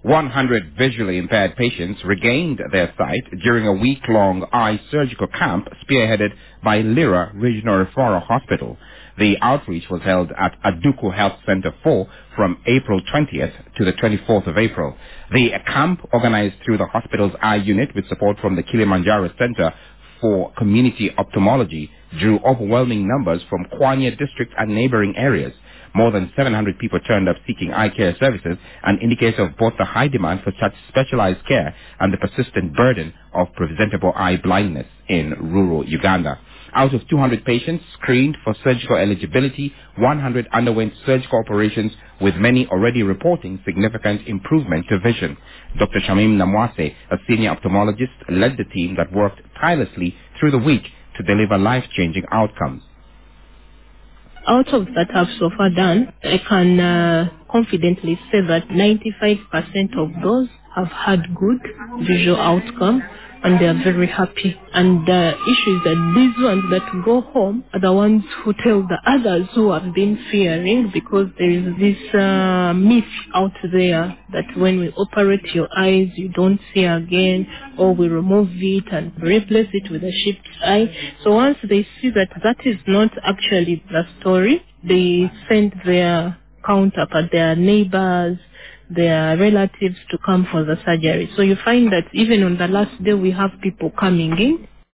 100 visually impaired patients regained their sight during a week-long eye surgical camp spearheaded by Lira Regional Referral Hospital. The outreach was held at Aduku Health Center 4 from April 20th to the 24th of April. The camp, organized through the hospital's eye unit with support from the Kilimanjaro Center for Community Ophthalmology, drew overwhelming numbers from Kwanya district and neighboring areas. More than 700 people turned up seeking eye care services, an indicator of both the high demand for such specialized care and the persistent burden of preventable eye blindness in rural Uganda. Out of 200 patients screened for surgical eligibility, 100 underwent surgical operations, with many already reporting significant improvement to vision. Dr. Shamim Namwase, a senior ophthalmologist, led the team that worked tirelessly through the week to deliver life-changing outcomes. Out of that I've so far done, I can confidently say that 95% of those have had good visual outcome and they are very happy. And the issue is that these ones that go home are the ones who tell the others who have been fearing, because there is this myth out there that when we operate your eyes you don't see again, or we remove it and replace it with a shift eye. So once they see that that is not actually the story, they send their counterpart, their neighbors, their relatives to come for the surgery. So you find that even on the last day we have people coming in